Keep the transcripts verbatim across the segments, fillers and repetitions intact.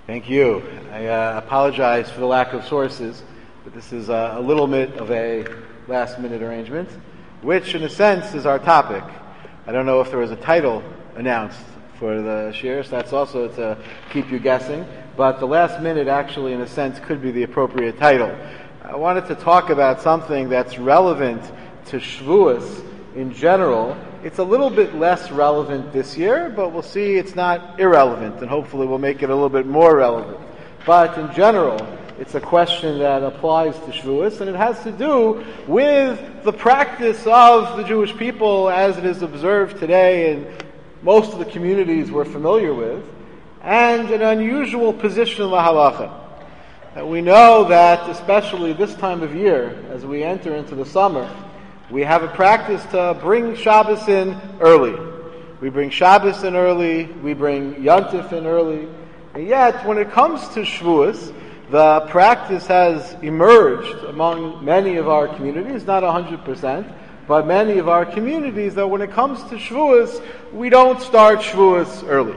Thank you. I uh, apologize for the lack of sources, but this is uh, a little bit of a last-minute arrangement, which in a sense is our topic. I don't know if there was a title announced for the shir, so that's also to keep you guessing, but the last minute actually in a sense could be the appropriate title. I wanted to talk about something that's relevant to Shavuos in general. It's a little bit less relevant this year, but we'll see it's not irrelevant, and hopefully we'll make it a little bit more relevant. But in general, it's a question that applies to Shavuos, and it has to do with the practice of the Jewish people as it is observed today in most of the communities we're familiar with, and an unusual position in the halacha. And we know that, especially this time of year, as we enter into the summer, we have a practice to bring Shabbos in early. We bring Shabbos in early, we bring Yontif in early, and yet when it comes to Shavuos, the practice has emerged among many of our communities, not one hundred percent, but many of our communities, that when it comes to Shavuos, we don't start Shavuos early.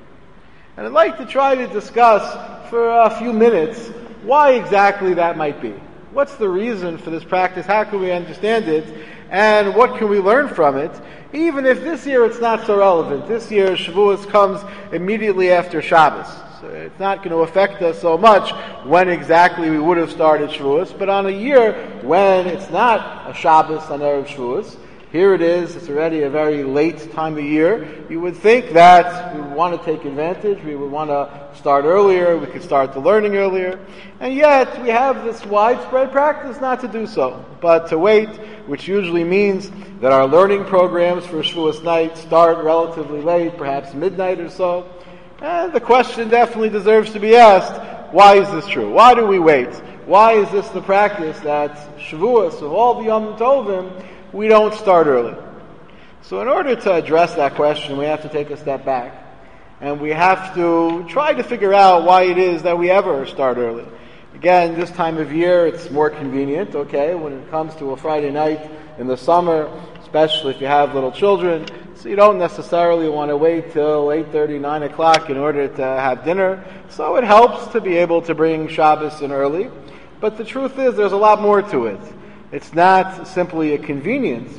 And I'd like to try to discuss for a few minutes why exactly that might be. What's the reason for this practice? How can we understand it? And what can we learn from it? Even if this year it's not so relevant. This year Shavuos comes immediately after Shabbos. So it's not going to affect us so much when exactly we would have started Shavuos. But on a year when it's not a Shabbos on Erev Shavuos, here it is, it's already a very late time of year, you would think that we would want to take advantage, we would want to start earlier, we could start the learning earlier, and yet we have this widespread practice not to do so, but to wait, which usually means that our learning programs for Shavuos night start relatively late, perhaps midnight or so, and the question definitely deserves to be asked, why is this true? Why do we wait? Why is this the practice that Shavuos, of all the Yom Tovim, we don't start early? So in order to address that question, we have to take a step back. And we have to try to figure out why it is that we ever start early. Again, this time of year, it's more convenient, okay, when it comes to a Friday night in the summer, especially if you have little children. So you don't necessarily want to wait till eight thirty, nine o'clock in order to have dinner. So it helps to be able to bring Shabbos in early. But the truth is, there's a lot more to it. It's not simply a convenience,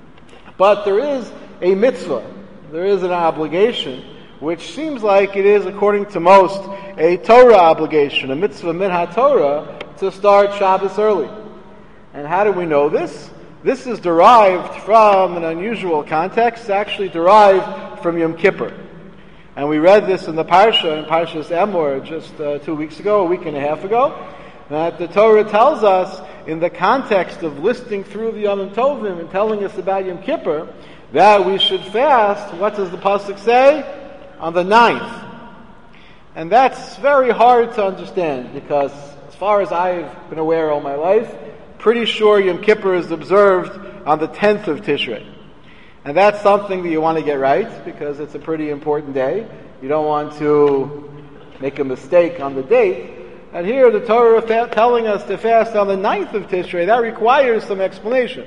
but there is a mitzvah, there is an obligation, which seems like it is, according to most, a Torah obligation, a mitzvah min ha-Torah, to start Shabbos early. And how do we know this? This is derived from an unusual context. It's actually derived from Yom Kippur. And we read this in the Parsha, in Parshas Emor, just uh, two weeks ago, a week and a half ago, that the Torah tells us, in the context of listing through the Yom Tovim and telling us about Yom Kippur, that we should fast, what does the Pasuk say? On the ninth. And that's very hard to understand, because as far as I've been aware all my life, pretty sure Yom Kippur is observed on the tenth of Tishrei. And that's something that you want to get right, because it's a pretty important day. You don't want to make a mistake on the date. And here the Torah is telling us to fast on the ninth of Tishrei. That requires some explanation.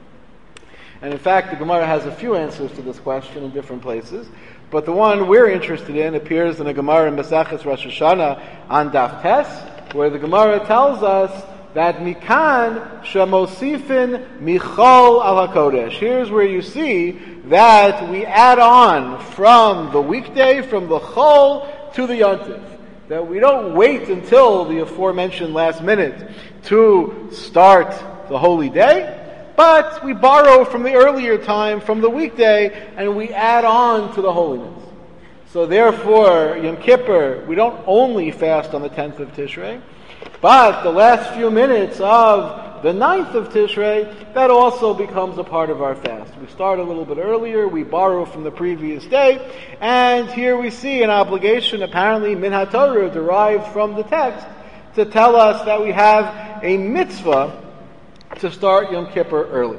And in fact, the Gemara has a few answers to this question in different places. But the one we're interested in appears in the Gemara in Maseches Rosh Hashanah on Daf Tes, where the Gemara tells us that Mikan Shemosifin Michol al HaKodesh. Here's where you see that we add on from the weekday, from the Chol to the Yontif. That we don't wait until the aforementioned last minute to start the holy day, but we borrow from the earlier time, from the weekday, and we add on to the holiness. So therefore, Yom Kippur, we don't only fast on the tenth of Tishrei, but the last few minutes of the ninth of Tishrei, that also becomes a part of our fast. We start a little bit earlier, we borrow from the previous day, and here we see an obligation, apparently min ha-Torah, derived from the text, to tell us that we have a mitzvah to start Yom Kippur early.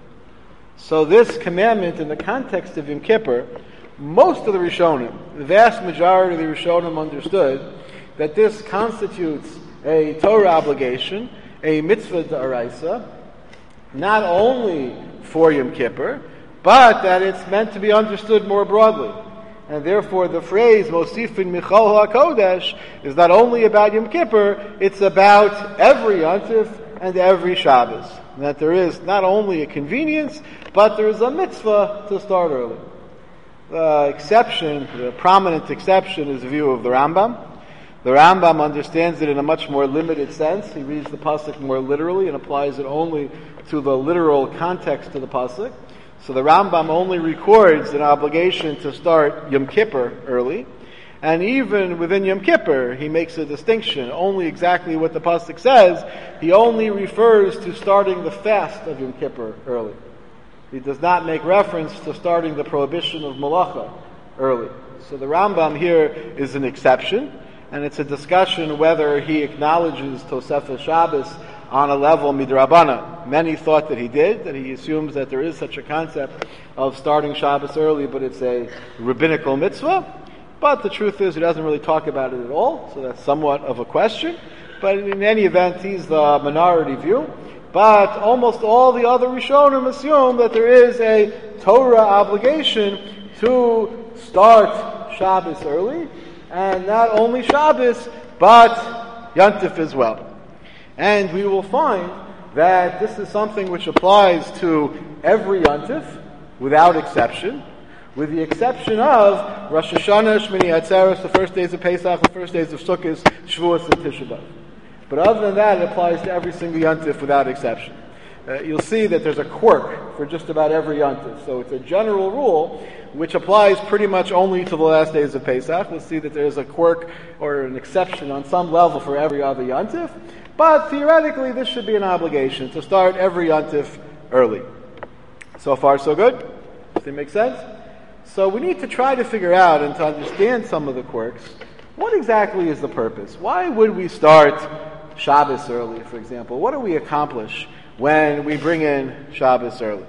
So this commandment in the context of Yom Kippur, most of the Rishonim, the vast majority of the Rishonim understood that this constitutes a Torah obligation, a mitzvah d'oraisa, not only for Yom Kippur, but that it's meant to be understood more broadly. and therefore the phrase Mosifin Michal HaKodesh is not only about Yom Kippur, it's about every Yontif and every Shabbos. And that there is not only a convenience, but there is a mitzvah to start early. The exception, the prominent exception, is the view of the Rambam. The Rambam understands it in a much more limited sense. He reads the pasuk more literally and applies it only to the literal context of the pasuk. So the Rambam only records an obligation to start Yom Kippur early, and even within Yom Kippur, he makes a distinction. Only exactly what the pasuk says, he only refers to starting the fast of Yom Kippur early. He does not make reference to starting the prohibition of Malacha early. So the Rambam here is an exception, and it's a discussion whether he acknowledges Tosefes Shabbos on a level midrabana. Many thought that he did, that he assumes that there is such a concept of starting Shabbos early, but it's a rabbinical mitzvah. But the truth is, he doesn't really talk about it at all, so that's somewhat of a question. But in any event, he's the minority view. But almost all the other Rishonim assume that there is a Torah obligation to start Shabbos early, and not only Shabbos, but Yontif as well. And we will find that this is something which applies to every Yontif, without exception, with the exception of Rosh Hashanah, Shmini Atzeres, the first days of Pesach, the first days of Sukkot, Shavuos, and Tisha B'Av. But other than that, it applies to every single Yontif without exception. Uh, you'll see that there's a quirk for just about every Yontif. So it's a general rule which applies pretty much only to the last days of Pesach. We'll see that there's a quirk or an exception on some level for every other Yontif. But theoretically, this should be an obligation to start every Yontif early. So far, so good? Does that make sense? So we need to try to figure out and to understand some of the quirks. What exactly is the purpose? Why would we start Shabbos early, for example? What do we accomplish when we bring in Shabbos early?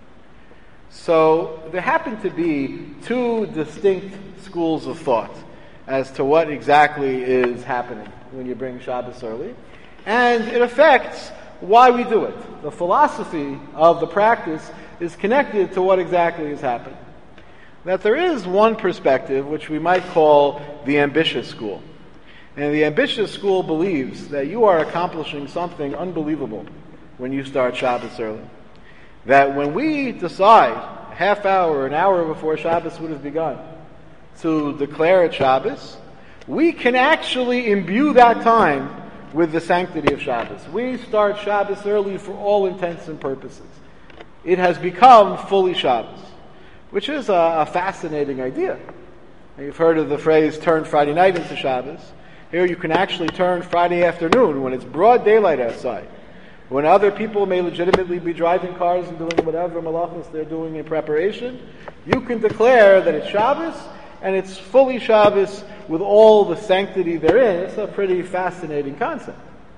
So there happen to be two distinct schools of thought as to what exactly is happening when you bring Shabbos early. And it affects why we do it. The philosophy of the practice is connected to what exactly is happening. That there is one perspective which we might call the ambitious school. And the ambitious school believes that you are accomplishing something unbelievable when you start Shabbos early. That when we decide, a half hour, an hour before Shabbos would have begun, to declare it Shabbos, we can actually imbue that time with the sanctity of Shabbos. We start Shabbos early for all intents and purposes. It has become fully Shabbos, which is a, a fascinating idea. And you've heard of the phrase, turn Friday night into Shabbos. Here you can actually turn Friday afternoon when it's broad daylight outside. When other people may legitimately be driving cars and doing whatever malachos they're doing in preparation, you can declare that it's Shabbos, and it's fully Shabbos with all the sanctity therein. It's a pretty fascinating concept.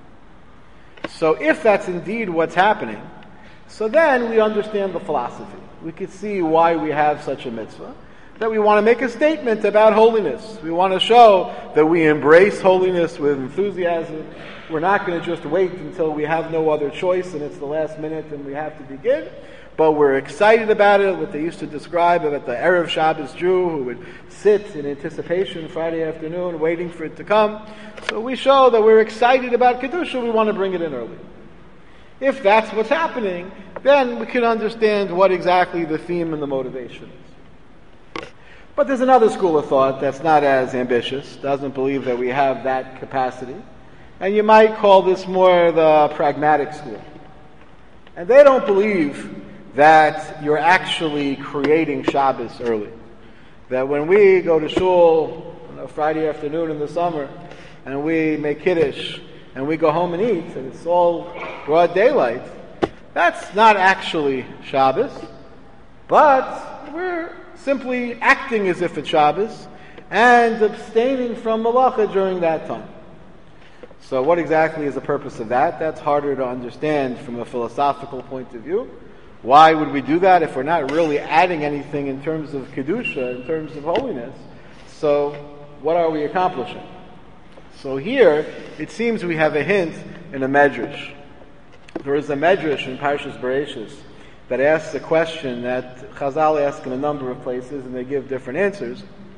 So if that's indeed what's happening, so then we understand the philosophy. We could see why we have such a mitzvah. That we want to make a statement about holiness. We want to show that we embrace holiness with enthusiasm. We're not going to just wait until we have no other choice and it's the last minute and we have to begin. But we're excited about it, what they used to describe about the Erev Shabbos Jew who would sit in anticipation Friday afternoon waiting for it to come. So we show that we're excited about Kedusha, we want to bring it in early. If that's what's happening, then we can understand what exactly the theme and the motivation is. But there's another school of thought that's not as ambitious, doesn't believe that we have that capacity. And you might call this more the pragmatic school. And they don't believe that you're actually creating Shabbos early. That when we go to shul on a Friday afternoon in the summer, and we make Kiddush, and we go home and eat, and it's all broad daylight, that's not actually Shabbos, but we're simply acting as if it's Shabbos, and abstaining from malacha during that time. So what exactly is the purpose of that? That's harder to understand from a philosophical point of view. Why would we do that if we're not really adding anything in terms of Kedusha, in terms of holiness? So what are we accomplishing? So here, it seems we have a hint in a medrash. There is a medrash in Parshas Bereishis that asks a question that Chazal ask in a number of places, and they give different answers.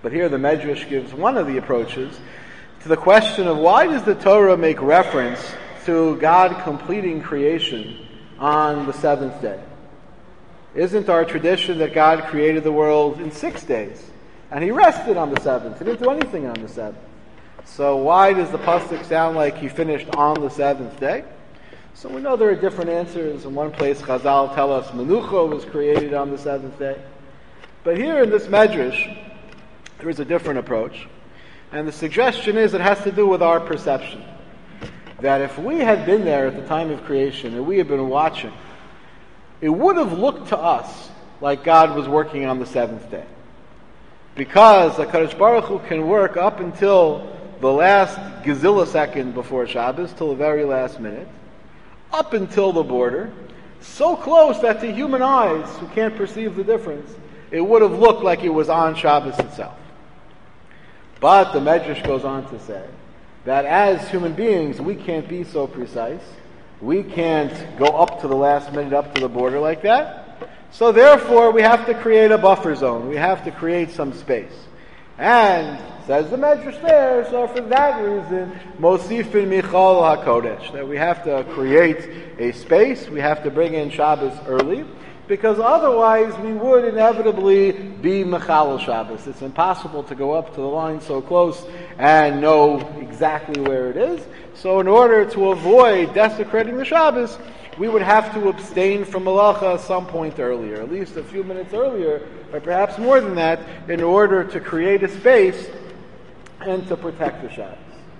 But here the Medrash gives one of the approaches to the question of why does the Torah make reference to God completing creation on the seventh day? Isn't our tradition that God created the world in six days? And he rested on the seventh. He didn't do anything on the seventh. So why does the pasuk sound like he finished on the seventh day? So we know there are different answers. In one place, Chazal tell us Menucha was created on the seventh day. But here in this Medrash, there is a different approach. And the suggestion is it has to do with our perception. That if we had been there at the time of creation and we had been watching, it would have looked to us like God was working on the seventh day. Because the HaKadosh Baruch Hu can work up until the last gazillah second before Shabbos, till the very last minute, up until the border, so close that to human eyes who can't perceive the difference, it would have looked like it was on Shabbos itself. But the Medrash goes on to say that as human beings, we can't be so precise. We can't go up to the last minute, up to the border like that. So therefore, we have to create a buffer zone. We have to create some space. And, says the Medrash there, so for that reason, Mosifin Michal HaKodesh, that we have to create a space, we have to bring in Shabbos early, because otherwise we would inevitably be Mechal Shabbos. It's impossible to go up to the line so close and know exactly where it is. So in order to avoid desecrating the Shabbos, we would have to abstain from Malacha at some point earlier, at least a few minutes earlier, or perhaps more than that, in order to create a space and to protect the Shabbos.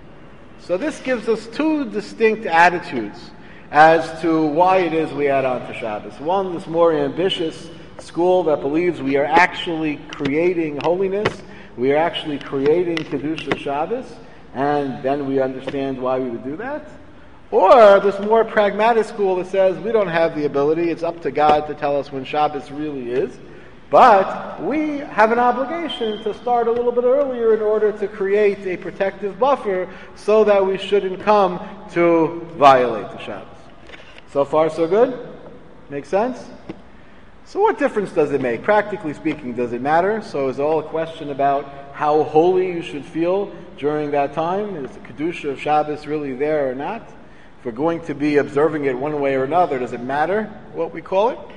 So this gives us two distinct attitudes as to why it is we add on to Shabbos. One, this more ambitious school that believes we are actually creating holiness, we are actually creating Kedusha Shabbos, and then we understand why we would do that. Or this more pragmatic school that says we don't have the ability, it's up to God to tell us when Shabbos really is, but we have an obligation to start a little bit earlier in order to create a protective buffer so that we shouldn't come to violate the Shabbos. So far, so good? Make sense? So what difference does it make? Practically speaking, does it matter? So is it all a question about how holy you should feel during that time? Is the Kedusha of Shabbos really there or not? If we're going to be observing it one way or another, does it matter what we call it?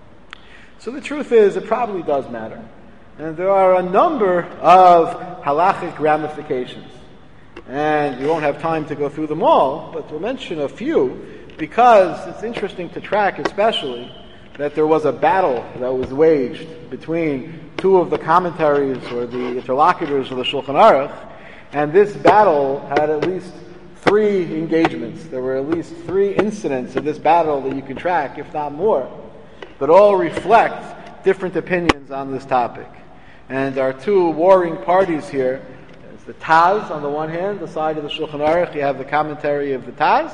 So the truth is, it probably does matter. And there are a number of halachic ramifications. And we won't have time to go through them all, but we'll mention a few, because it's interesting to track especially that there was a battle that was waged between two of the commentaries or the interlocutors of the Shulchan Aruch, and this battle had at least three engagements. There were at least three incidents of this battle that you can track, if not more, that all reflect different opinions on this topic. And our two warring parties here is the Taz on the one hand, the side of the Shulchan Aruch, you have the commentary of the Taz,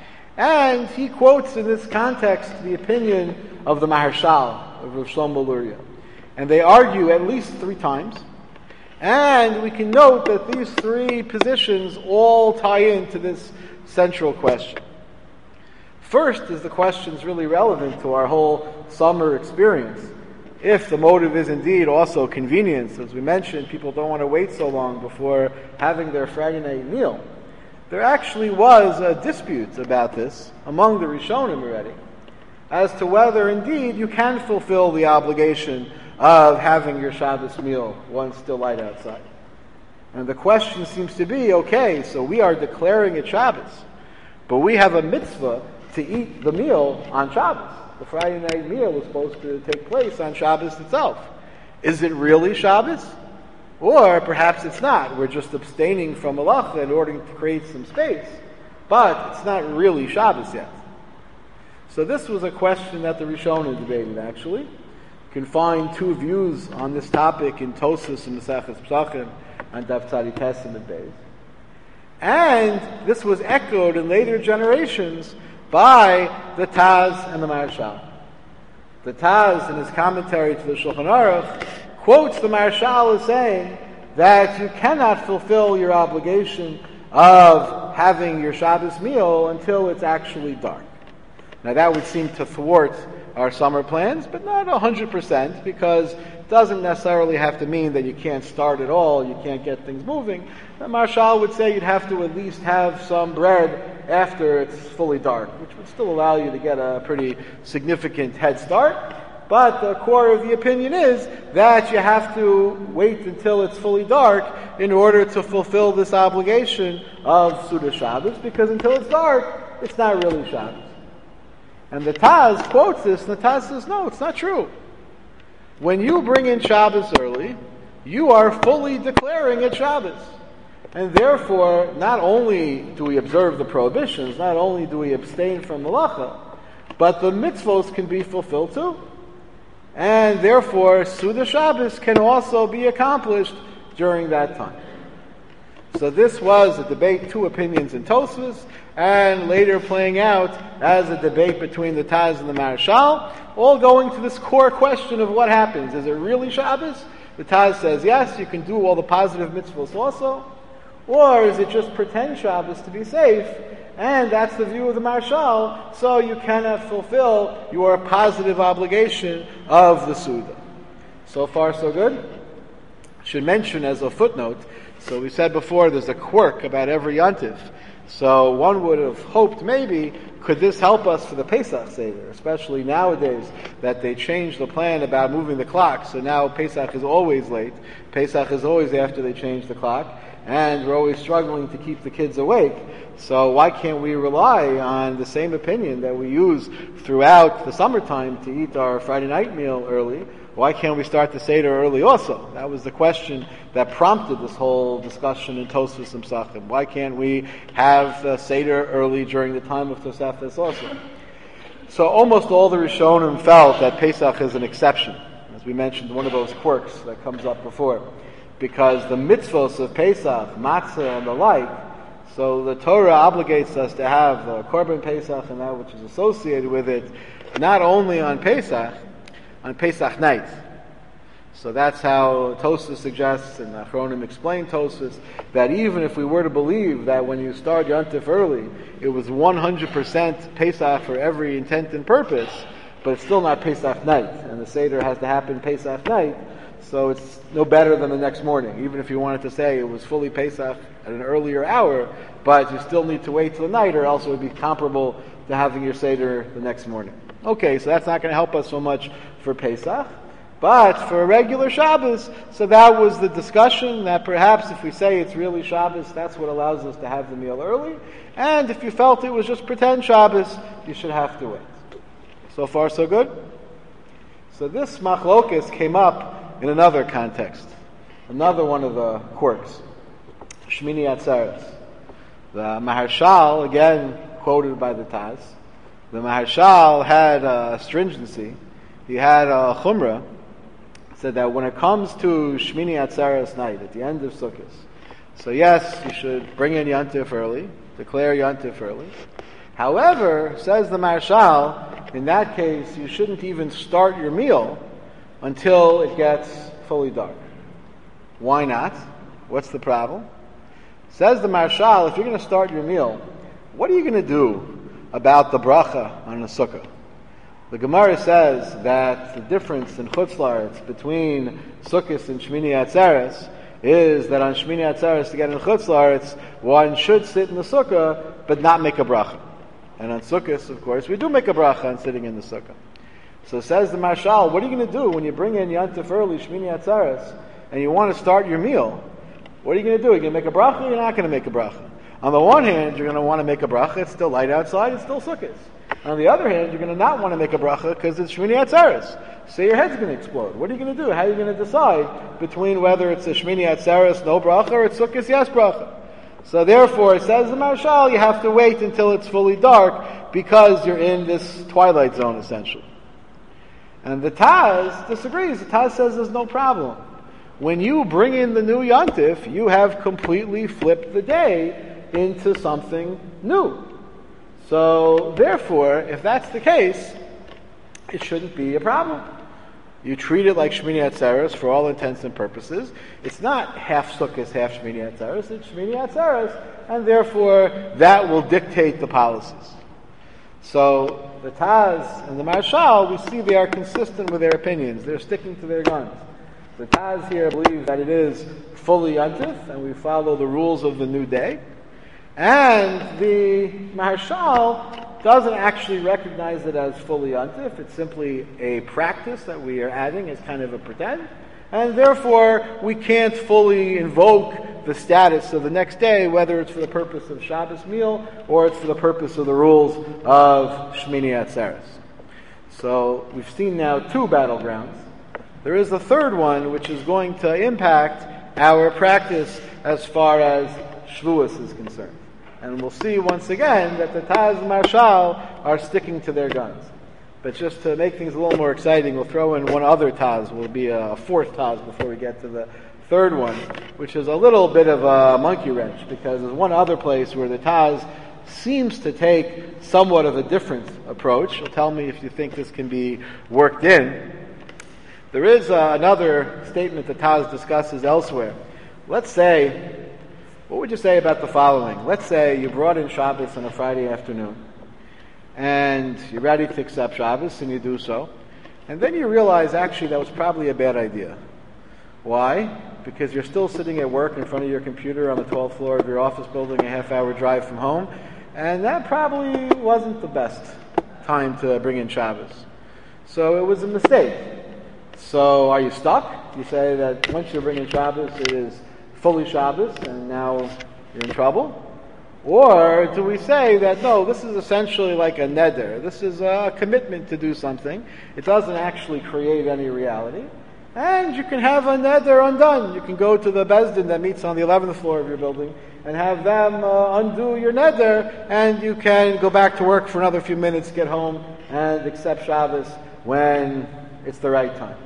and he quotes in this context the opinion of the Maharshal, of Rav Shlomo Luria. And they argue at least three times. And we can note that these three positions all tie into this central question. First is the questions really relevant to our whole summer experience. If the motive is indeed also convenience, as we mentioned, people don't want to wait so long before having their Friday night meal. There actually was a dispute about this among the Rishonim already, as to whether indeed you can fulfill the obligation of having your Shabbos meal while it's still light outside. And the question seems to be, okay, so we are declaring it Shabbos, but we have a mitzvah to eat the meal on Shabbos. The Friday night meal is supposed to take place on Shabbos itself. Is it really Shabbos? Or perhaps it's not. We're just abstaining from malacha in order to create some space, but it's not really Shabbos yet. So this was a question that the Rishonim debated, actually. You can find two views on this topic in Tosfos and Maseches Pesachim and Daf Tzadi Tessim and Beis. And this was echoed in later generations by the Taz and the Maharshal. The Taz, in his commentary to the Shulchan Aruch, quotes the Maharshal as saying that you cannot fulfill your obligation of having your Shabbos meal until it's actually dark. Now that would seem to thwart our summer plans, but not one hundred percent, because it doesn't necessarily have to mean that you can't start at all, you can't get things moving. The Marshal would say you'd have to at least have some bread after it's fully dark, which would still allow you to get a pretty significant head start. But the core of the opinion is that you have to wait until it's fully dark in order to fulfill this obligation of Suda Shabbos, because until it's dark, it's not really Shabbos. And the Taz quotes this, and the Taz says, no, it's not true. When you bring in Shabbos early, you are fully declaring it Shabbos. And therefore, not only do we observe the prohibitions, not only do we abstain from malacha, but the mitzvos can be fulfilled too. And therefore, Suda Shabbos can also be accomplished during that time. So this was a debate, two opinions in Tosfos, and later playing out as a debate between the Taz and the Marshal, all going to this core question of what happens. Is it really Shabbos? The Taz says, yes, you can do all the positive mitzvahs also. Or is it just pretend Shabbos to be safe? And that's the view of the Marshal, so you cannot fulfill your positive obligation of the Suda. So far, so good? Should mention as a footnote, so we said before there's a quirk about every Yontif. So one would have hoped maybe, could this help us for the Pesach Seder, especially nowadays that they changed the plan about moving the clock, so now Pesach is always late. Pesach is always after they change the clock, and we're always struggling to keep the kids awake. So why can't we rely on the same opinion that we use throughout the summertime to eat our Friday night meal early? Why can't we start the Seder early also? That was the question that prompted this whole discussion in Tosfos and Pesachim. Why can't we have the Seder early during the time of Tosefes also? So almost all the Rishonim felt that Pesach is an exception. As we mentioned, one of those quirks that comes up before. Because the mitzvos of Pesach, matzah and the like, so the Torah obligates us to have the Korban Pesach and that which is associated with it, not only on Pesach, on Pesach night. So that's how Tosfos suggests, and Achronim explained Tosfos, that even if we were to believe that when you start Yontif early, it was one hundred percent Pesach for every intent and purpose, but it's still not Pesach night, and the Seder has to happen Pesach night, so it's no better than the next morning. Even if you wanted to say it was fully Pesach at an earlier hour, but you still need to wait till the night, or else it would be comparable to having your Seder the next morning. Okay, so that's not going to help us so much for Pesach, but for a regular Shabbos, so that was the discussion, that perhaps if we say it's really Shabbos, that's what allows us to have the meal early, and if you felt it was just pretend Shabbos, you should have to wait. So far, so good? So this machlokes came up in another context, another one of the quirks, Shmini Atzeres. The Maharshal, again quoted by the Taz, the Maharshal had a stringency, he had a chumrah, said that when it comes to Shmini Atzeres night, at the end of Sukkot, so yes, you should bring in Yontif early, declare Yontif early. However, says the Maharshal, in that case, you shouldn't even start your meal until it gets fully dark. Why not? What's the problem? Says the Maharshal, if you're going to start your meal, what are you going to do about the bracha on the sukkah? The Gemara says that the difference in Chutz La'aretz between Sukkot and Shmini Atzeres is that on Shmini Atzeres, to get in Chutz La'aretz, one should sit in the sukkah but not make a bracha. And on Sukkot, of course, we do make a bracha on sitting in the sukkah. So says the Marshal, what are you going to do when you bring in Yontif early, Shmini Atzeres, and you want to start your meal? What are you going to do? Are you going to make a bracha or you're not going to make a bracha? On the one hand, you're going to want to make a bracha, it's still light outside, it's still Sukkot. On the other hand, you're going to not want to make a bracha because it's Shmini Atzeres. So your head's going to explode. What are you going to do? How are you going to decide between whether it's a Shmini Atzeres, no bracha, or it's Sukkot, yes bracha? So therefore, it says the Marshal, you have to wait until it's fully dark because you're in this twilight zone, essentially. And the Taz disagrees. The Taz says there's no problem. When you bring in the new Yontif, you have completely flipped the day into something new. So therefore, if that's the case, it shouldn't be a problem. You treat it like Shmini Atzeres for all intents and purposes. It's not half Sukkot, half Shmini Atzeres. It's Shmini Atzeres, and therefore that will dictate the policies. So the Taz and the Marshal, we see they are consistent with their opinions. They're sticking to their guns. The Taz here believes that it is fully Yontif, and we follow the rules of the new day. And the Marshal doesn't actually recognize it as fully Yontif. It's simply a practice that we are adding as kind of a pretend. And therefore, we can't fully invoke the status of the next day, whether it's for the purpose of Shabbos meal or it's for the purpose of the rules of Shmini Atzeres. So we've seen now two battlegrounds. There is a third one which is going to impact our practice as far as Shavuos is concerned. And we'll see once again that the Taz and Marshal are sticking to their guns. But just to make things a little more exciting, we'll throw in one other Taz. Will be a fourth Taz before we get to the third one, which is a little bit of a monkey wrench, because there's one other place where the Taz seems to take somewhat of a different approach. So tell me if you think this can be worked in. There is uh, another statement the Taz discusses elsewhere. Let's say, what would you say about the following? Let's say you brought in Shabbos on a Friday afternoon, and you're ready to accept Shabbos, and you do so. And then you realize, actually, that was probably a bad idea. Why? Because you're still sitting at work in front of your computer on the twelfth floor of your office building, a half-hour drive from home, and that probably wasn't the best time to bring in Shabbos. So it was a mistake. So are you stuck? You say that once you bring in Shabbos, it is fully Shabbos, and now you're in trouble? Or do we say that, no, this is essentially like a neder. This is a commitment to do something. It doesn't actually create any reality. And you can have a neder undone. You can go to the Bezdin that meets on the eleventh floor of your building and have them uh, undo your neder, and you can go back to work for another few minutes, get home, and accept Shabbos when it's the right time.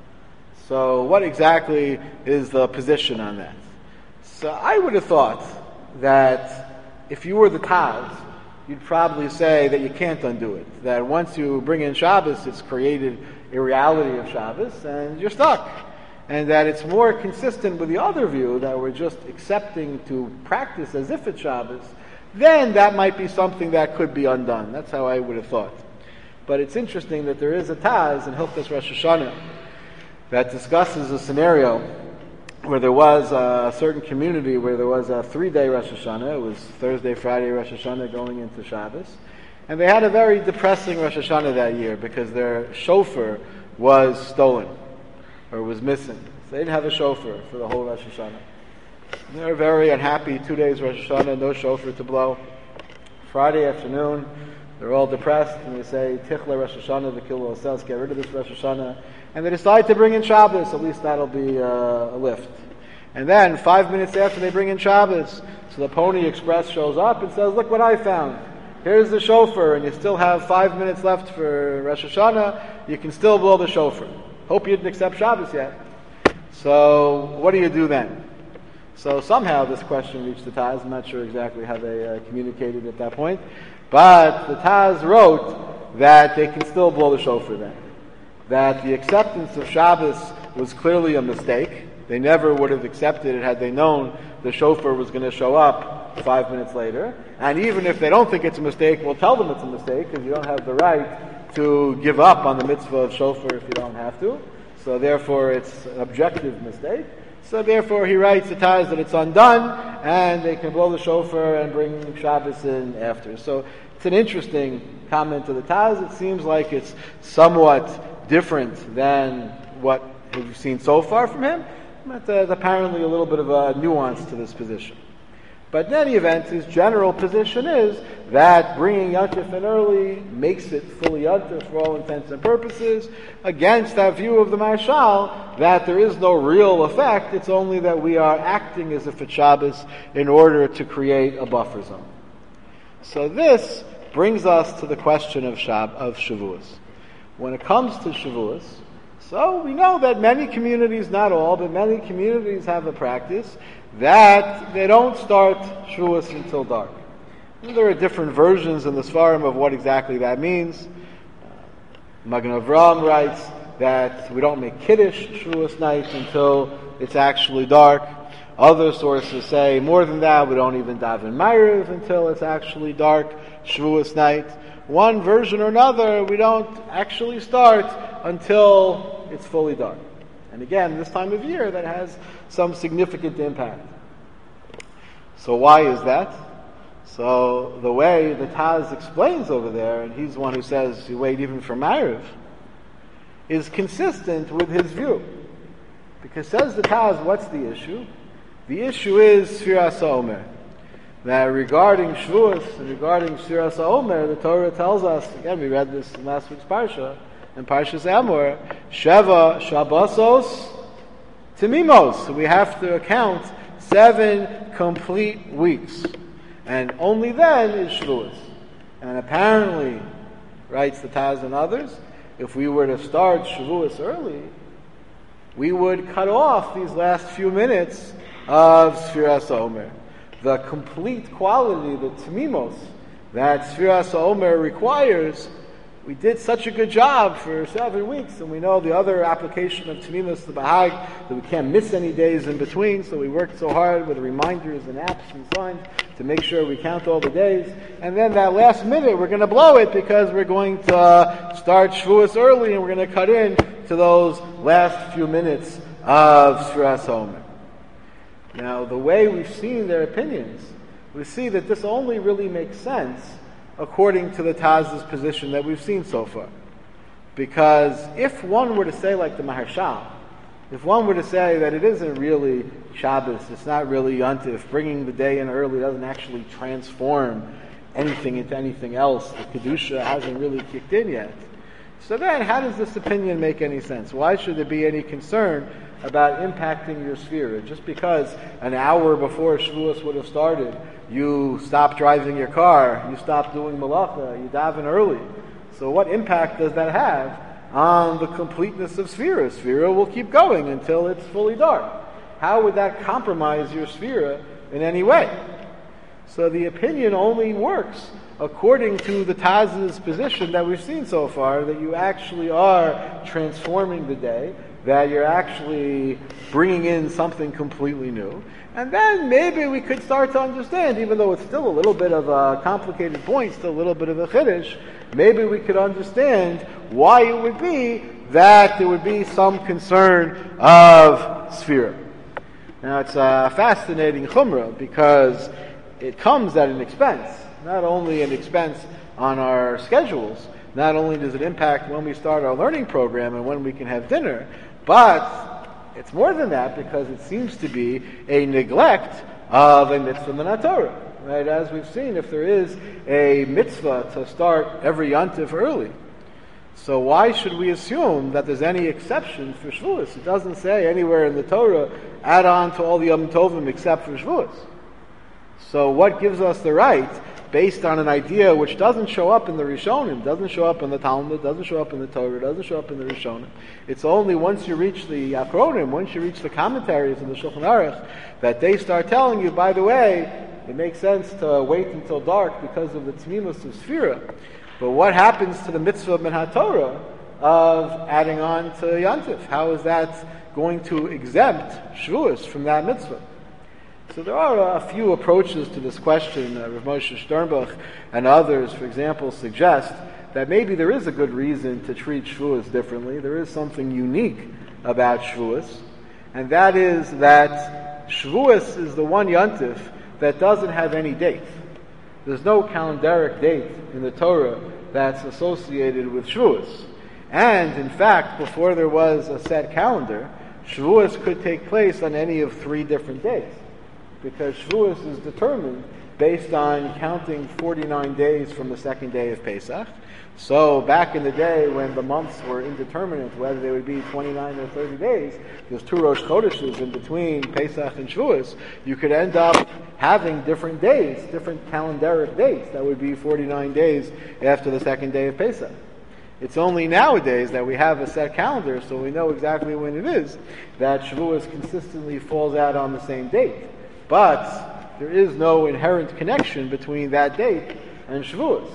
So what exactly is the position on that? So I would have thought that if you were the Taz, you'd probably say that you can't undo it. That once you bring in Shabbos, it's created a reality of Shabbos, and you're stuck. And that it's more consistent with the other view, that we're just accepting to practice as if it's Shabbos, then that might be something that could be undone. That's how I would have thought. But it's interesting that there is a Taz in Hilchos Rosh Hashanah that discusses a scenario where there was a certain community where there was a three-day Rosh Hashanah. It was Thursday, Friday, Rosh Hashanah going into Shabbos. And they had a very depressing Rosh Hashanah that year because their shofar was stolen or was missing. So they didn't have a shofar for the whole Rosh Hashanah. And they were very unhappy. Two days Rosh Hashanah, no shofar to blow. Friday afternoon, they're all depressed and they say, Tichla Rosh Hashanah, the Kilo Osels, get rid of this Rosh Hashanah. And they decide to bring in Shabbos. At least that'll be uh, a lift. And then, five minutes after they bring in Shabbos, so the Pony Express shows up and says, look what I found. Here's the shofar, and you still have five minutes left for Rosh Hashanah. You can still blow the shofar. Hope you didn't accept Shabbos yet. So, what do you do then? So somehow this question reached the Taz. I'm not sure exactly how they uh, communicated at that point. But the Taz wrote that they can still blow the shofar then. That the acceptance of Shabbos was clearly a mistake. They never would have accepted it had they known the shofar was going to show up five minutes later. And even if they don't think it's a mistake, we'll tell them it's a mistake because you don't have the right to give up on the mitzvah of shofar if you don't have to. So therefore it's an objective mistake. So therefore he writes the Taz that it's undone and they can blow the shofar and bring Shabbos in after. So it's an interesting comment to the Taz. It seems like it's somewhat different than what we've seen so far from him, but there's apparently a little bit of a nuance to this position. But in any event, his general position is that bringing Yontif in early makes it fully Yontif for all intents and purposes, against that view of the Marshal that there is no real effect, it's only that we are acting as if it's Shabbos in order to create a buffer zone. So this brings us to the question of Shab- of Shavuos. When it comes to Shavuos, so we know that many communities, not all, but many communities have a practice that they don't start Shavuos until dark. And there are different versions in the Sfarim of what exactly that means. Uh, Magen Avraham writes that we don't make Kiddush Shavuos night until it's actually dark. Other sources say more than that, we don't even daven Ma'ariv until it's actually dark, Shavuos night. One version or another, we don't actually start until it's fully dark. And again, this time of year, that has some significant impact. So why is that? So the way the Taz explains over there, and he's the one who says you wait even for Ma'ariv, is consistent with his view. Because says the Taz, what's the issue? The issue is Sfiras HaOmer. That regarding Shavuos and regarding Sfiras HaOmer, the Torah tells us, again we read this in last week's Parsha, in Parshas Emor, Sheva Shabbosos Timimos. So we have to account seven complete weeks. And only then is Shavuos. And apparently, writes the Taz and others, if we were to start Shavuos early, we would cut off these last few minutes of Sfiras HaOmer. The complete quality, the Timimos, that Sfiras HaOmer requires, we did such a good job for seven weeks, and we know the other application of Timimos, the Bahag, that we can't miss any days in between, so we worked so hard with reminders and apps and signs to make sure we count all the days. And then that last minute, we're going to blow it because we're going to uh, start Shavuos early, and we're going to cut in to those last few minutes of Sfiras HaOmer. Now, the way we've seen their opinions, we see that this only really makes sense according to the Taz's position that we've seen so far. Because if one were to say like the Maharshal, if one were to say that it isn't really Shabbos, it's not really Yontif, bringing the day in early doesn't actually transform anything into anything else, the Kedusha hasn't really kicked in yet. So then, how does this opinion make any sense? Why should there be any concern about impacting your sphere? Just because an hour before Shavuos would have started, you stop driving your car, you stop doing malacha, you daven early. So what impact does that have on the completeness of Sfira? Sfira will keep going until it's fully dark. How would that compromise your Sfira in any way? So the opinion only works according to the Taz's position that we've seen so far, that you actually are transforming the day, that you're actually bringing in something completely new. And then maybe we could start to understand, even though it's still a little bit of a complicated point, still a little bit of a chiddush, maybe we could understand why it would be that there would be some concern of Sfira. Now it's a fascinating chumrah because it comes at an expense, not only an expense on our schedules, not only does it impact when we start our learning program and when we can have dinner, but it's more than that because it seems to be a neglect of a mitzvah min HaTorah. Right? As we've seen, if there is a mitzvah to start every yontif early, so why should we assume that there's any exception for Shavuos? It doesn't say anywhere in the Torah, add on to all the Yom Tovim except for Shavuos. So what gives us the right, based on an idea which doesn't show up in the Rishonim, doesn't show up in the Talmud, doesn't show up in the Torah, doesn't show up in the Rishonim. It's only once you reach the Achronim, once you reach the commentaries in the Shulchan Aruch, that they start telling you, by the way, it makes sense to wait until dark because of the Tmimus of Sfira. But what happens to the mitzvah min HaTorah of adding on to Yontif? How is that going to exempt Shavuos from that mitzvah? So there are a few approaches to this question. Uh, Rav Moshe Sternbuch and others, for example, suggest that maybe there is a good reason to treat Shavuos differently. There is something unique about Shavuos, and that is that Shavuos is the one Yontif that doesn't have any date. There's no calendaric date in the Torah that's associated with Shavuos. And, in fact, before there was a set calendar, Shavuos could take place on any of three different days, because Shavuos is determined based on counting forty-nine days from the second day of Pesach. So back in the day when the months were indeterminate, whether they would be twenty-nine or thirty days, there's two Rosh Chodeshes in between Pesach and Shavuos, you could end up having different days, different calendaric dates. That would be forty-nine days after the second day of Pesach. It's only nowadays that we have a set calendar, so we know exactly when it is, that Shavuos consistently falls out on the same date. But there is no inherent connection between that date and Shavuos.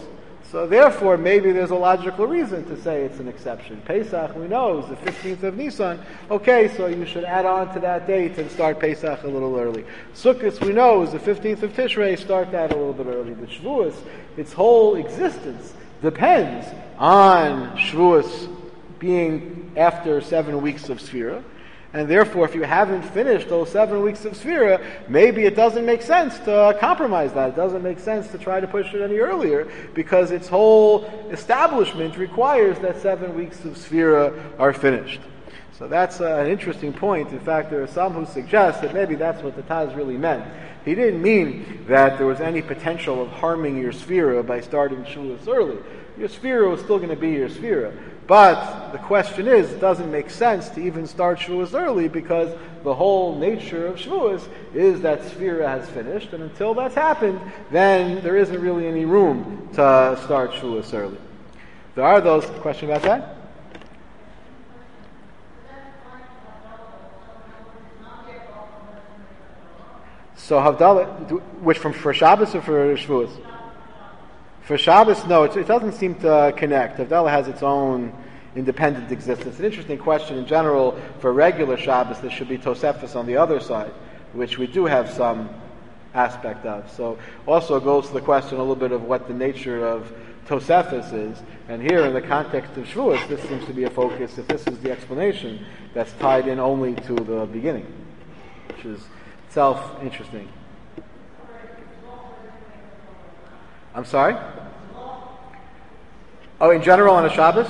So therefore, maybe there's a logical reason to say it's an exception. Pesach, we know, is the fifteenth of Nisan. Okay, so you should add on to that date and start Pesach a little early. Sukkot, we know, is the fifteenth of Tishrei. Start that a little bit early. The Shavuos, its whole existence depends on Shavuos being after seven weeks of Sfira. And therefore, if you haven't finished those seven weeks of Sfira, maybe it doesn't make sense to compromise that. It doesn't make sense to try to push it any earlier, because its whole establishment requires that seven weeks of Sfira are finished. So that's uh, an interesting point. In fact, there are some who suggest that maybe that's what the Taz really meant. He didn't mean that there was any potential of harming your Sfira by starting Shavuos early. Your Sfira was still going to be your Sfira. But the question is, it doesn't make sense to even start Shavuos early, because the whole nature of Shavuos is that Sfira has finished, and until that's happened, then there isn't really any room to start Shavuos early. There are those, question about that? So Havdalah, which from for Shabbos or for Shavuos? For Shabbos, no, it, it doesn't seem to connect. Havdalah has its own independent existence. It's an interesting question in general. For regular Shabbos, there should be Tosefos on the other side, which we do have some aspect of. So also goes to the question a little bit of what the nature of Tosefos is. And here, in the context of Shavuos, this seems to be a focus, if this is the explanation, that's tied in only to the beginning, which is itself interesting. I'm sorry? Oh, in general on a Shabbos?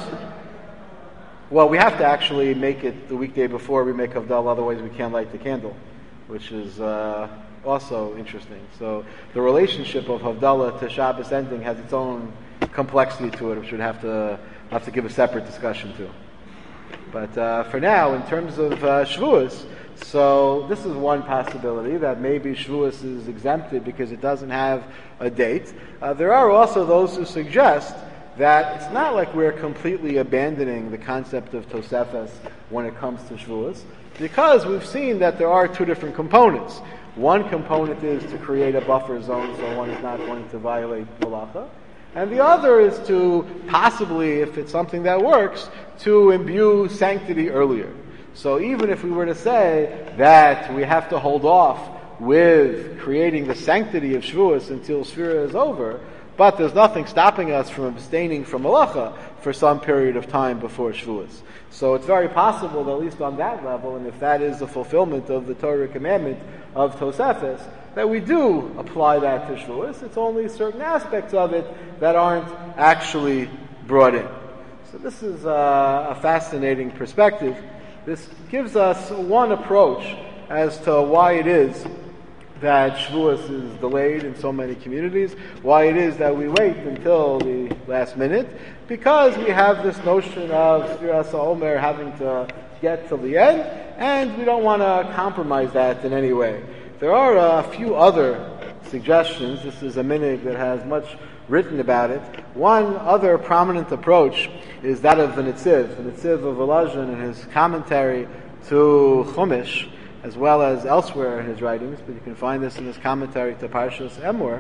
Well, we have to actually make it the weekday before we make Havdalah, otherwise we can't light the candle, which is uh, also interesting. So the relationship of Havdalah to Shabbos ending has its own complexity to it, which we'd have to have to give a separate discussion to. But uh, for now, in terms of uh, Shavuos, so this is one possibility, that maybe Shavuos is exempted because it doesn't have a date. Uh, there are also those who suggest that it's not like we're completely abandoning the concept of Tosefos when it comes to Shavuos, because we've seen that there are two different components. One component is to create a buffer zone so one is not going to violate Malacha. And the other is to possibly, if it's something that works, to imbue sanctity earlier. So even if we were to say that we have to hold off with creating the sanctity of Shavuos until Sfira is over, but there's nothing stopping us from abstaining from Malacha for some period of time before Shavuos. So it's very possible that at least on that level, and if that is the fulfillment of the Torah commandment of Tosefos, that we do apply that to Shavuos. It's only certain aspects of it that aren't actually brought in. So this is a, a fascinating perspective. This gives us one approach as to why it is that Shavuos is delayed in so many communities, why it is that we wait until the last minute, because we have this notion of Sfiras HaOmer having to get till the end, and we don't want to compromise that in any way. There are a few other suggestions. This is a minhag that has much written about it. One other prominent approach is that of the Netziv, the Netziv of Volozhin in his commentary to Chumash, as well as elsewhere in his writings, but you can find this in his commentary to Parshas Emor.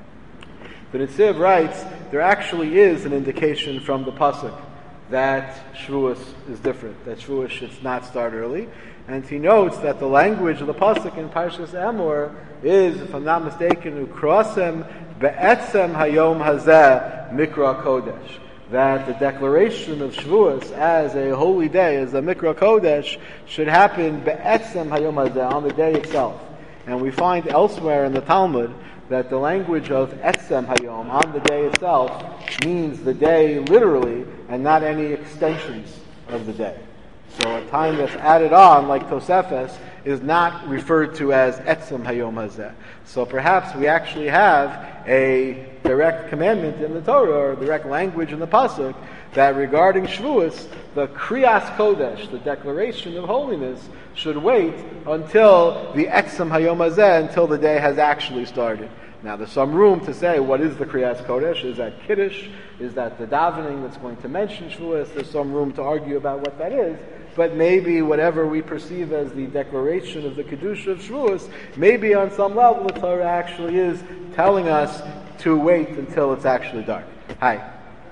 The Netziv writes, there actually is an indication from the Pasuk that Shavuos is different, that Shavuos should not start early. And he notes that the language of the Pasuk in Parshas Emor is, if I'm not mistaken, Ukrosem be'etzem hayom hazeh mikra kodesh. That the declaration of Shavuos as a holy day, as a mikra kodesh, should happen be'etzem hayom hazeh, on the day itself. And we find elsewhere in the Talmud that the language of etzem hayom, on the day itself, means the day literally and not any extensions of the day. So a time that's added on, like Tosefos, is not referred to as etzem hayom hazeh. So perhaps we actually have a direct commandment in the Torah, or direct language in the Pasuk, that regarding Shavuos, the Kriyas Kodesh, the declaration of holiness, should wait until the etzem hayom hazeh, until the day has actually started. Now, there's some room to say, what is the Kriyas Kodesh? Is that Kiddush? Is that the davening that's going to mention Shavuos? There's some room to argue about what that is. But maybe whatever we perceive as the declaration of the Kedusha of Shavuos, maybe on some level the Torah actually is telling us to wait until it's actually dark. Hi.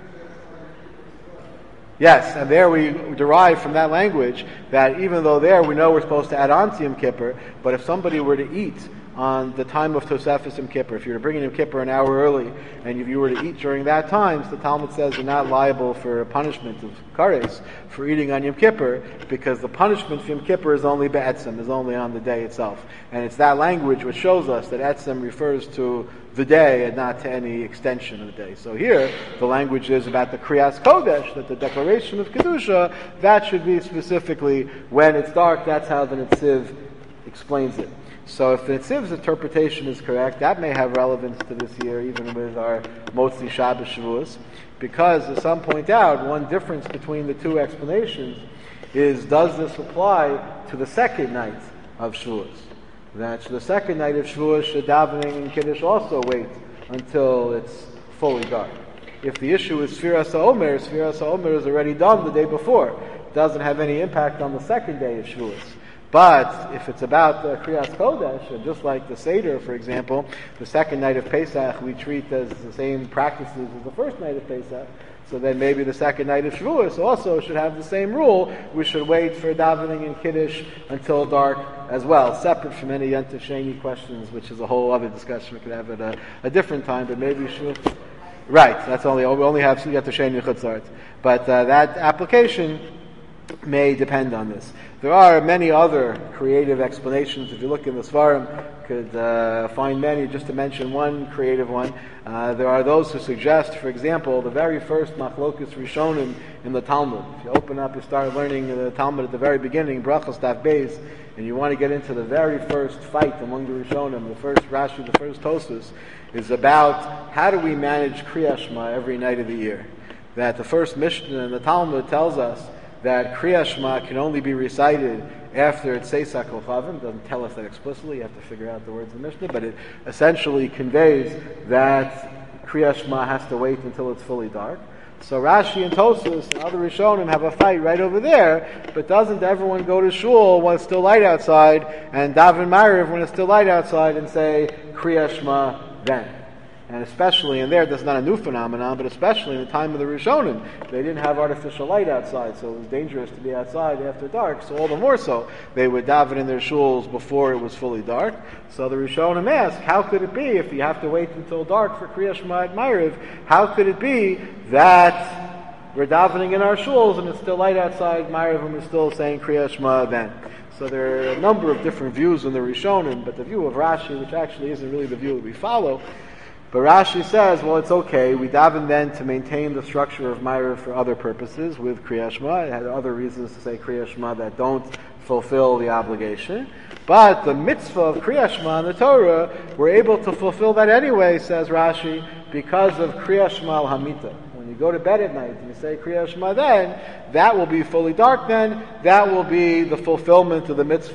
Yes, and there we derive from that language that even though there we know we're supposed to add on to Yom Kippur, but if somebody were to eat on the time of Tosefes Yom Kippur, if you were to bring in Yom Kippur an hour early, and if you were to eat during that time, so the Talmud says you're not liable for a punishment of kares for eating on Yom Kippur, because the punishment for Yom Kippur is only be'etzem, is only on the day itself. And it's that language which shows us that etzem refers to the day and not to any extension of the day. So here, the language is about the Kriyas Kodesh, that the declaration of Kedusha, that should be specifically when it's dark. That's how the Netziv explains it. So if the Netziv's interpretation is correct, that may have relevance to this year, even with our Motzi Shabbos Shavuos, because as some point out, one difference between the two explanations is, does this apply to the second night of Shavuos? That the second night of Shavuos, should davening and Kiddush also wait until it's fully dark? If the issue is Sfiras HaOmer, Sfiras HaOmer is already done the day before. It doesn't have any impact on the second day of Shavuos. But if it's about the Kriyas Kodesh, and just like the Seder, for example, the second night of Pesach we treat as the same practices as the first night of Pesach, so then maybe the second night of Shavuos also should have the same rule. We should wait for davening and Kiddush until dark as well, separate from any Yom Tov Sheni questions, which is a whole other discussion we could have at a, a different time, but maybe should. Right, that's only, we only have Yom Tov Sheni Chutzart. But uh, that application may depend on this. There are many other creative explanations. If you look in the Svarim, could uh, find many. Just to mention one creative one, uh, there are those who suggest, for example, the very first Machlokus Rishonim in the Talmud. If you open up, you start learning the Talmud at the very beginning, Brachos Daf Beis, and you want to get into the very first fight among the Rishonim, the first Rashi, the first Tosfos, is about how do we manage Kriyas Shema every night of the year. That the first Mishnah in the Talmud tells us that Kriyas Shema can only be recited after it's Seisak Chavim. It doesn't tell us that explicitly. You have to figure out the words of the Mishnah, but it essentially conveys that Kriyas Shema has to wait until it's fully dark. So Rashi and Tosfos and other Rishonim have a fight right over there, but doesn't everyone go to shul when it's still light outside and daven Ma'ariv when it's still light outside and say Kriyas Shema then? And especially in there, that's not a new phenomenon, but especially in the time of the Rishonim, they didn't have artificial light outside, so it was dangerous to be outside after dark, so all the more so, they would daven in their shuls before it was fully dark. So the Rishonim ask, how could it be, if you have to wait until dark for Kriyas Shema at Ma'ariv, how could it be that we're davening in our shuls and it's still light outside Ma'ariv and we're still saying Kriyas Shema then? So there are a number of different views in the Rishonim, but the view of Rashi, which actually isn't really the view that we follow, but Rashi says, well, it's okay. We daven then to maintain the structure of Ma'ariv for other purposes with Kriyas Shema. It had other reasons to say Kriyas Shema that don't fulfill the obligation. But the mitzvah of Kriyas Shema in the Torah, we're able to fulfill that anyway, says Rashi, because of Kriyas Shema al-Hamita. When you go to bed at night and you say Kriyas Shema then, that will be fully dark then. That will be the fulfillment of the mitzvah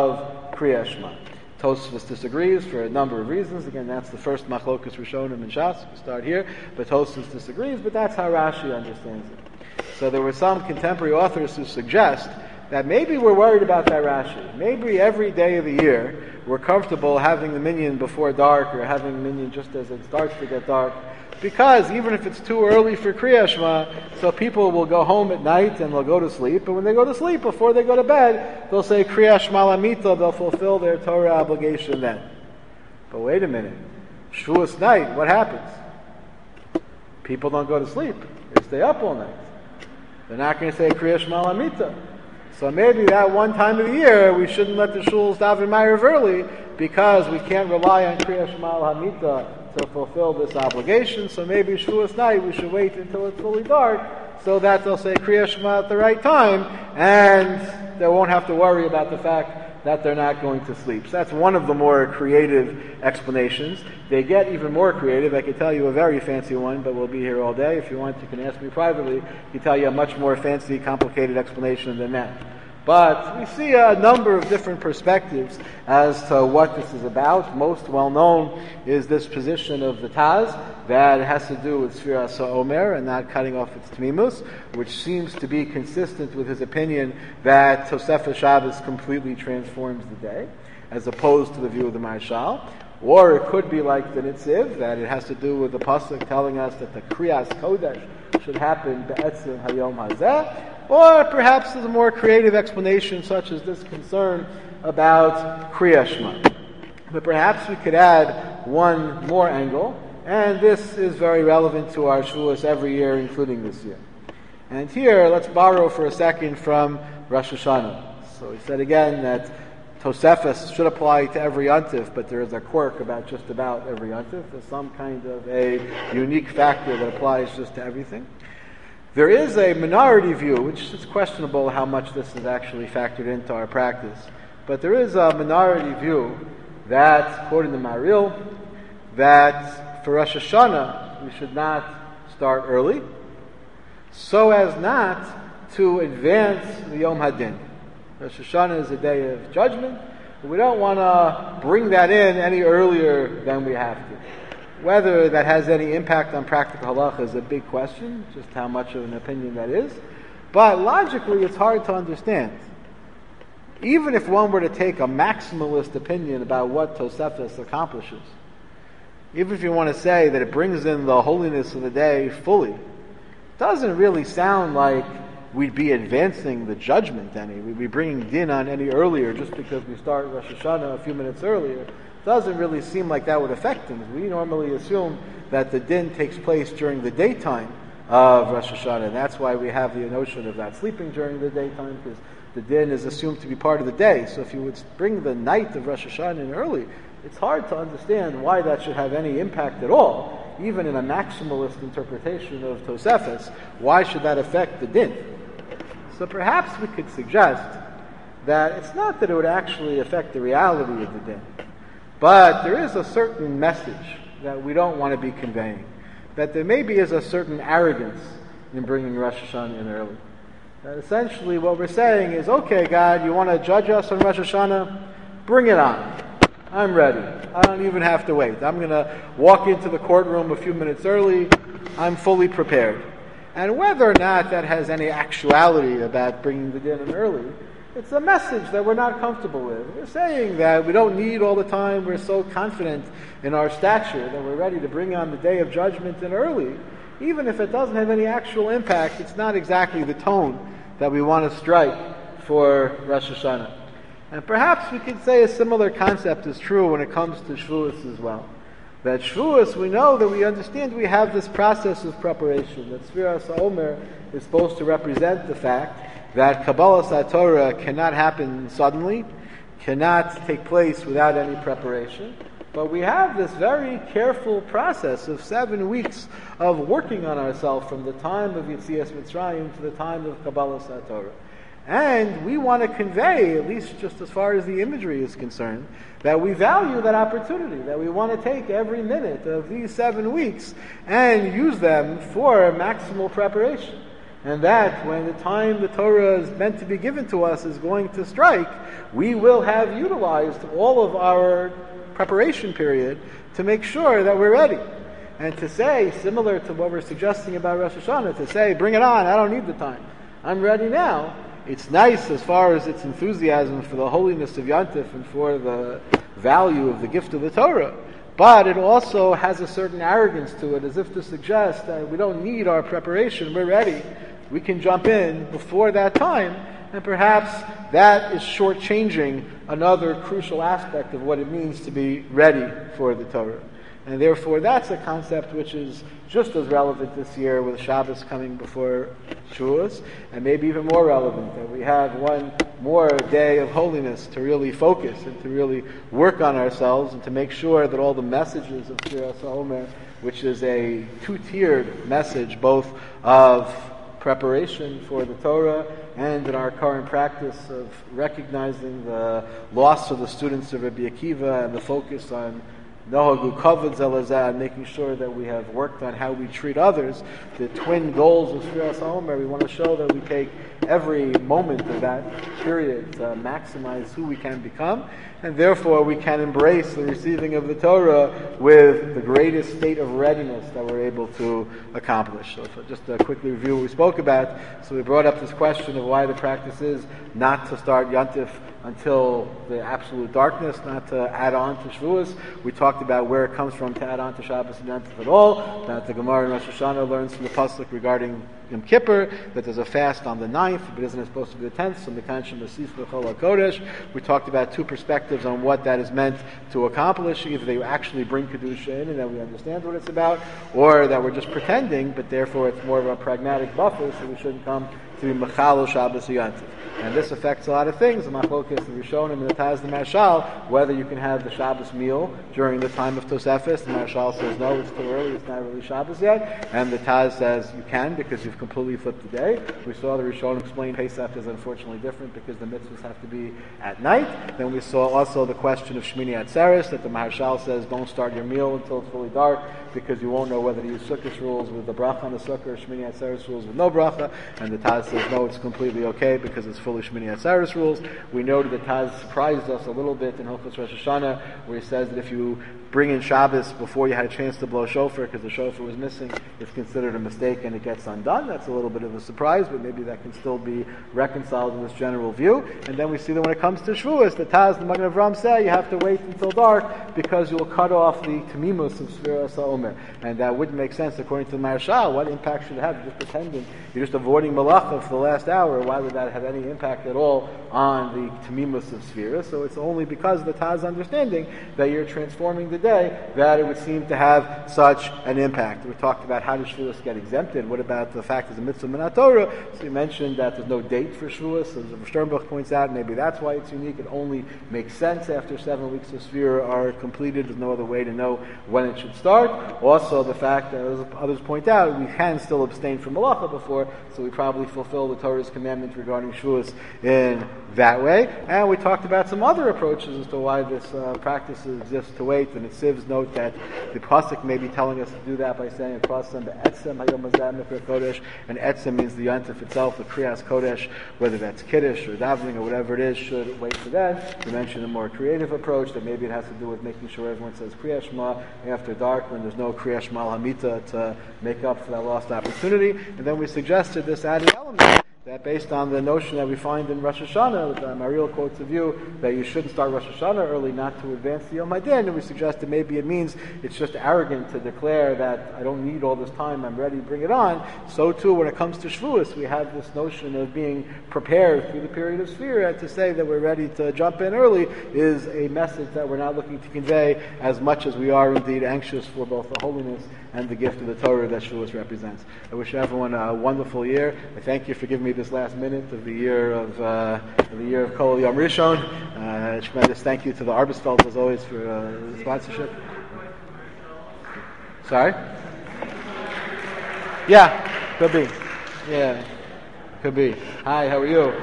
of Kriyas Shema. Tosfos disagrees for a number of reasons. Again, that's the first Machlokus Rishonim in Shas. We start here, but Tosfos disagrees, but that's how Rashi understands it. So there were some contemporary authors who suggest that maybe we're worried about that Rashi. Maybe every day of the year we're comfortable having the minyan before dark or having the minyan just as it starts to get dark, because even if it's too early for Kriyas Shema, so people will go home at night and they'll go to sleep, and when they go to sleep, before they go to bed, they'll say Kriyas Shema Lamita, they'll fulfill their Torah obligation then. But wait a minute, Shavuos night, what happens? People don't go to sleep, they stay up all night. They're not going to say Kriyas Shema Lamita. So maybe that one time of the year, we shouldn't let the shuls daven Ma'ariv early, because we can't rely on Kriyas Shema Hamita to fulfill this obligation. So maybe Shavuos night we should wait until it's fully dark, so that they'll say Kriyas Shema at the right time, and they won't have to worry about the fact that they're not going to sleep. So that's one of the more creative explanations. They get even more creative. I could tell you a very fancy one, but we'll be here all day. If you want, you can ask me privately. I can tell you a much more fancy, complicated explanation than that. But we see a number of different perspectives as to what this is about. Most well known is this position of the Taz that has to do with Sfiras HaOmer and not cutting off its Tmimus, which seems to be consistent with his opinion that Tosefes Shabbos completely transforms the day, as opposed to the view of the Marshal. Or it could be like the Nitziv, that it has to do with the pasuk telling us that the Kriyas Kodesh should happen be'etzim hayom hazeh. Or perhaps there's a more creative explanation, such as this concern about Kriya Shema. But perhaps we could add one more angle, and this is very relevant to our Shavuos every year, including this year. And here, let's borrow for a second from Rosh Hashanah. So we said again that Tosefes should apply to every Yontif, but there is a quirk about just about every Yontif. There's some kind of a unique factor that applies just to everything. There is a minority view, which is questionable how much this is actually factored into our practice, but there is a minority view that, according to Maril, that for Rosh Hashanah we should not start early, so as not to advance the Yom Hadin. Rosh Hashanah is a day of judgment, but we don't want to bring that in any earlier than we have to. Whether that has any impact on practical halacha is a big question, just how much of an opinion that is. But logically, it's hard to understand. Even if one were to take a maximalist opinion about what Tosefes accomplishes, even if you want to say that it brings in the holiness of the day fully, it doesn't really sound like we'd be advancing the judgment any. We'd be bringing din on any earlier just because we start Rosh Hashanah a few minutes earlier. Doesn't really seem like that would affect things. We normally assume that the din takes place during the daytime of Rosh Hashanah, and that's why we have the notion of not sleeping during the daytime, because the din is assumed to be part of the day. So if you would bring the night of Rosh Hashanah in early, it's hard to understand why that should have any impact at all, even in a maximalist interpretation of Tosefes. Why should that affect the din? So perhaps we could suggest that it's not that it would actually affect the reality of the din, but there is a certain message that we don't want to be conveying. That there maybe is a certain arrogance in bringing Rosh Hashanah in early. That essentially what we're saying is, okay, God, you want to judge us on Rosh Hashanah? Bring it on. I'm ready. I don't even have to wait. I'm going to walk into the courtroom a few minutes early. I'm fully prepared. And whether or not that has any actuality about bringing the din in early, it's a message that we're not comfortable with. We're saying that we don't need all the time. We're so confident in our stature that we're ready to bring on the day of judgment in early. Even if it doesn't have any actual impact, it's not exactly the tone that we want to strike for Rosh Hashanah. And perhaps we could say a similar concept is true when it comes to Shavuos as well. That Shavuos, we know that we understand we have this process of preparation. That Sfiras HaOmer is supposed to represent the fact that Kabbalas HaTorah cannot happen suddenly, cannot take place without any preparation. But we have this very careful process of seven weeks of working on ourselves from the time of Yetzias Mitzrayim to the time of Kabbalas HaTorah. And we want to convey, at least just as far as the imagery is concerned, that we value that opportunity, that we want to take every minute of these seven weeks and use them for maximal preparation. And that when the time the Torah is meant to be given to us is going to strike, we will have utilized all of our preparation period to make sure that we're ready. And to say, similar to what we're suggesting about Rosh Hashanah, to say, bring it on, I don't need the time. I'm ready now. It's nice as far as its enthusiasm for the holiness of Yontif and for the value of the gift of the Torah. But it also has a certain arrogance to it, as if to suggest that we don't need our preparation, we're ready. We can jump in before that time, and perhaps that is shortchanging another crucial aspect of what it means to be ready for the Torah. And therefore that's a concept which is just as relevant this year with Shabbos coming before Shavuos, and maybe even more relevant, that we have one more day of holiness to really focus and to really work on ourselves and to make sure that all the messages of Sfiras HaOmer, which is a two-tiered message both of preparation for the Torah and in our current practice of recognizing the loss of the students of Rabbi Akiva and the focus on Nohagu Kavod Zelazah, making sure that we have worked on how we treat others, the twin goals of Sfiras HaOmer, we want to show that we take every moment of that period to maximize who we can become, and therefore we can embrace the receiving of the Torah with the greatest state of readiness that we're able to accomplish. So just to quickly review what we spoke about, so we brought up this question of why the practice is not to start Yontif until the absolute darkness, not to add on to Shavuos. We talked about where it comes from to add on to Shabbos and Yom Tov at all, that the Gemara in Rosh Hashanah learns from the Pasuk regarding Yom Kippur, that there's a fast on the ninth, but isn't it supposed to be the tenth, so the Kansha Masif L'Chol HaKodesh. We talked about two perspectives on what that is meant to accomplish. Either they actually bring Kedusha in and that we understand what it's about, or that we're just pretending, but therefore it's more of a pragmatic buffer, so we shouldn't come to be Mechalo Shabbos Yom Tov. And this affects a lot of things. The Machlokes, the Rishonim, and the Taz, the Marshal, whether you can have the Shabbos meal during the time of Tosefes. The Marshal says, no, it's too early, it's not really Shabbos yet. And the Taz says, you can, because you've completely flipped the day. We saw the Rishonim explain Pesach is unfortunately different because the mitzvahs have to be at night. Then we saw also the question of Shmini Atzeres, that the Marshal says, don't start your meal until it's fully dark, because you won't know whether to use Sukkot rules with the bracha on the Sukkah or Shmini Atzeres rules with no bracha. And the Taz says, no, it's completely okay because it's fully Shmini Atzeres rules. We noted that Taz surprised us a little bit in Hilchos Rosh Hashanah, where he says that if you bring in Shabbos before you had a chance to blow shofar because the shofar was missing, it's considered a mistake and it gets undone. That's a little bit of a surprise, but maybe that can still be reconciled in this general view. And then we see that when it comes to Shavuos, the Taz, the Magen Avram say you have to wait until dark because you'll cut off the tamimus of Sfiras HaOmer. And that wouldn't make sense according to the Marshal. What impact should it have? You're just pretending. You're just avoiding malacha for the last hour. Why would that have any impact at all on the tamimus of Sfiras? So it's only because of the Taz understanding that you're transforming the day that it would seem to have such an impact. We talked about how does Shavuos get exempted. What about the fact that the mitzvah min Torah? So we mentioned that there's no date for Shavuos. As Sternbuch points out, maybe that's why it's unique. It only makes sense after seven weeks of Sfira are completed. There's no other way to know when it should start. Also, the fact that, as others point out, we can still abstain from malacha before, so we probably fulfill the Torah's commandment regarding Shavuos in that way. And we talked about some other approaches as to why this uh, practice exists to wait. And the Sivs note that the pasuk may be telling us to do that by saying across them be'etzem hayom hazeh mikra kodesh, and etzem means the yontif itself, the kriyas kodesh, whether that's kiddush or davening or whatever it is, should wait for that. We mentioned a more creative approach that maybe it has to do with making sure everyone says kriyas shema after dark when there's no kriyas shema hamita to make up for that lost opportunity. And then we suggested this added element, that based on the notion that we find in Rosh Hashanah, uh, Mariel quotes a view that you shouldn't start Rosh Hashanah early, not to advance the Yom HaDin, and we suggested maybe it means it's just arrogant to declare that I don't need all this time, I'm ready, bring it on. So too, when it comes to Shavuos, we have this notion of being prepared through the period of Sfira, and to say that we're ready to jump in early is a message that we're not looking to convey as much as we are indeed anxious for both the holiness and the gift of the Torah that Shavuos represents. I wish everyone a wonderful year. I thank you for giving me this last minute of the year of, uh, of the year of Kol Yom Rishon. Uh, tremendous thank you to the Arbisfeld as always for uh, the sponsorship. Sorry? Yeah, could be. Yeah, could be. Hi, how are you?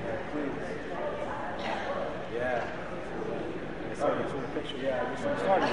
Yeah. I saw the picture. Yeah, I just started.